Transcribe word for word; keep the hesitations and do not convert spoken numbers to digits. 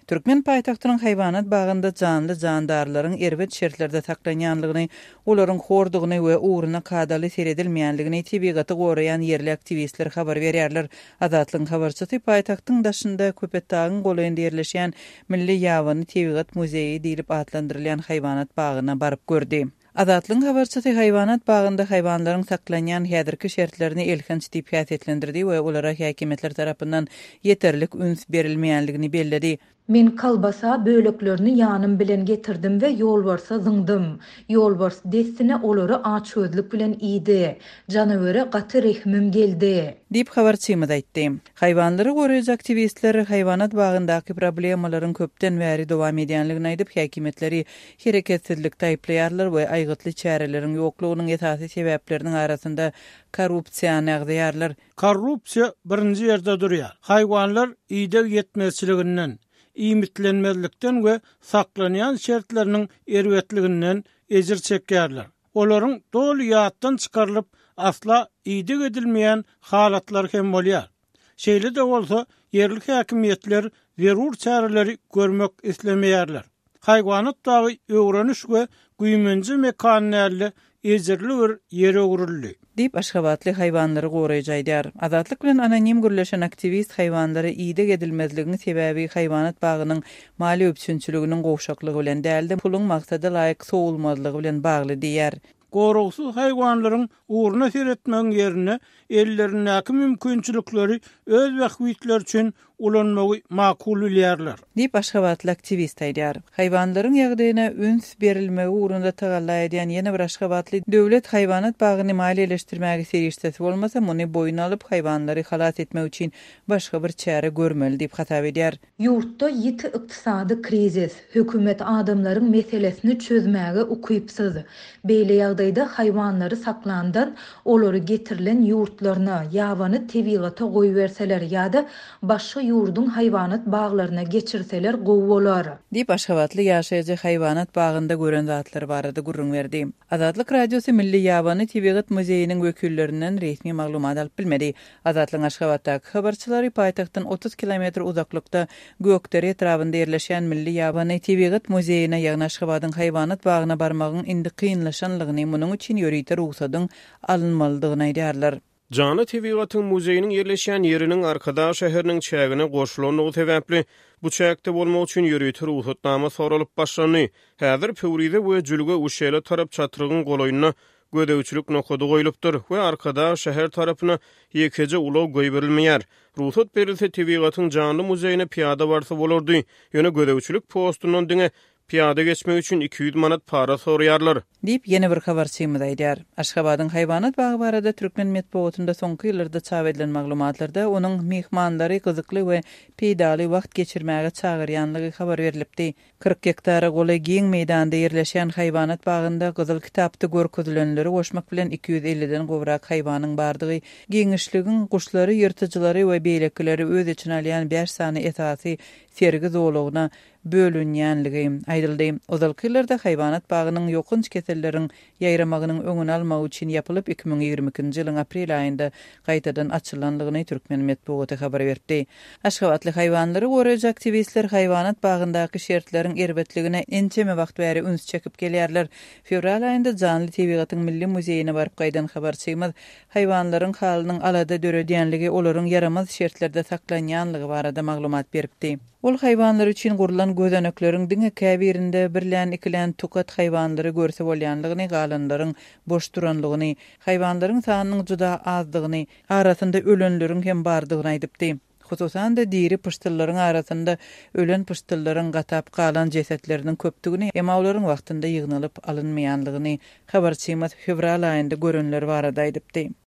Türkmen paýtagtynyň haýwanat bagynda canly jandarlaryň erbet şertlerde saklanýanlygyny, olaryň hordugyny we uğruna kadaly seredilmeýänligini tebigaty goraýan yerli aktivistler habar berýärler. Azatlyň habarçysy paýtagtyň daşynda Köpetdağyň golaýynda ýerleşýän Milli Ýabany Tebigat Muzeyi diýilip adlandyrylýan haýwanat bagyna baryp gördi. Azatlyň habarçysy haýwanat bagynda haýwanlaryň saklanýan häzirki şertlerini elhänç diýip häsiýetlendirdi we olara häkimetler tarapyndan ýeterlik üns berilmeýänligini belledi. Men kalbasa böleklerini yanım bilen getirdim ve yolbarsa zyňdym. Yolbars destine olary açözlük bilen iydi. Janawere gaty rehmim geldi. Dip habarçymyz aýtdy. Haýwanlary goraýjy aktivistler haýwanat bagyndaky problemalaryň köpden bäri dowam edýänligini aýdyp häkimetleri hereketsizlikde aýplaýarlar we aýgytly çäreleriň ýoklugynyň esasy sebäpleriniň arasynda korrupsiýany agdaýarlar. Korrupsiýa birinji ýerde durýar. Haýwanlar ýyda ýetmezçiliginden, iýmitlenmezlikden we saklanýan şertleriniň erbetliginden ejir çekýärler. Olaryň doly ýatdan çykarylyp asla iyde edilmeyen halatlar hem bolýar. Şeýle de bolsa yerli häkimetler zerur çäreleri görmek islemeýärler. Haýwanat bagy öwreniş we güýmenji mekanlarly ejirli bir ýere urildi. Dip Aşgabatly haýwanlary goraýjy aýdýar. Azatlyk bilen anonim gürleşen aktivist haýwanlary iyde edilmezligini sebäbi haýwanat bagynyň mali öpsünçiliginiň gowşaklygy bilen däldi, puluň maksady laýyk sowulmazlygy bilen bagly diýär. Gorugsyz haýwanlaryň uğruna seretmeň ýerine ellerindäki mümkinçilikleri öz wagtlar üçin ulanmagy makul bilýärler. Dip Aşgabatly aktivist aýdýar. Haýwanlaryň ýagdaýyna üns berilmegi uğrunda tagalla edýän ýene bir Aşgabatly döwlet haýwanat bagyny maliýeleşdirmäge serişdesi bolmasa, muny boýuna alyp haýwanlary halas etmek üçin başga bir çäre görmeli diýip hatap edýär. Ýurtda ýiti ykdysady krizis, hökümet adamlaryň meselesini çözmäge ukypsyz. Beýle ýagdaýda haýwanlary saklandan olary getirilen ýurtlaryna, ýabany tebigaty goýberseler ýa-da başga ýurdun haýwanat baglaryna geçirseler gowy bolar. Dip Aşgabatly ýaşaýjy haýwanat bagynda gören zatlar barada gurrun berdi. Azatlyk radiosu Milli Ýabany Tebigat Muzeyining wekillerinden resmi maglumat alyp bilmedi. Azatlyň Aşgabatdaky habarçylary paýtagtdan otuz kilometr uzaklykda Gökdere etrafynda ýerleşen Milli Ýabany Tebigat Muzeyine ýagny Aşgabatyň haýwanat bagyna barmagyň indi kynlaşanlygyny, munyň üçin ýörüýte ruhsatyň alynmalydygyny aýdýarlar. Jana Tebigatyň muzeyining ýerleşýän ýeriniň arkada şäheriniň çägine goşulanyny sebäpli bu çäkde bolmak üçin ýörüýte ruhsatnama soralyp başlandy. Häzir Pöwride we Jülge uşşele tarap çatyrygyň golaýyna gödäwçilik nokady goýulypdyr we arkada şäher tarapyna ýekeje ulaw goýberilmeýär. Ruhsat berilse Tebigatyň janly muzeyine piýada barsa bolardy. Ýöne gödäwçilik postundan diňe piýada geçmek üçin iki yüz manat para soraýarlar. Dip ýene bir habarçymyz aýdýar. Aşgabatyň haýwanat bagy barada Türkmen medeniýetinde soňky ýyllarda çap edilen maglumatlarda onuň mehmanlary gyzykly we peýdaly wagt geçirmäge çagyrýanlygy habar berilipdi. kırk hektara goly giň meýdanda ýerleşýän haýwanat bagynda gyzyl kitapda görkezilenleri goşmak bilen iki yüz elliden gowrak haýwanyň bardygy, giňişligiň guşlary, ýyrtyjylary we beýlekleri öz içine alýan beş sany esasy sergi zowlugyna bölünýänligi aýdyldy. Ozalky ýyllarda haýwanat bagynyň ýokynç keselleriň ýaýramagynyň öňüni almak üçin ýapylyp iki ming ýigirme ikinji ýylyň aprel aýynda gaýtadan açylanlygyny Türkmen medeniýeti habar berdi. Aşgabatly haýwanlary goraýjy aktivistler haýwanat bagyndaky şertleriň erbetligine ençeme wagt bäri üns çekip gelýärler. Fevral aýynda Janly Tebigatyň Milli Muzeyine baryp gaýdan habarçymyz haýwanlaryň halynyň alada döredýänligi, olaryň yaramaz şertlerde saklanýanlygy barada maglumat beripdi. Ol haýwanlar üçin gurulan gözönekleriň diňe käbirinde birlän ikilän tukat haýwanlary görse bolýanlygyny, galanlaryň boş duranlygyny, haýwanlaryň sanynyň juda azdygyny, arasynda ölenleriň hem bardygyny aýdypdy. Hususan da diri pıştıllaryň arasynda ölen pıştıllaryň gatap galan jesetleriniň köpdigini, hem olaryň wagtynda ýygnalyp alynmaýanlygyny habarçymyz fevral aýynda görenler barada aýdypdy.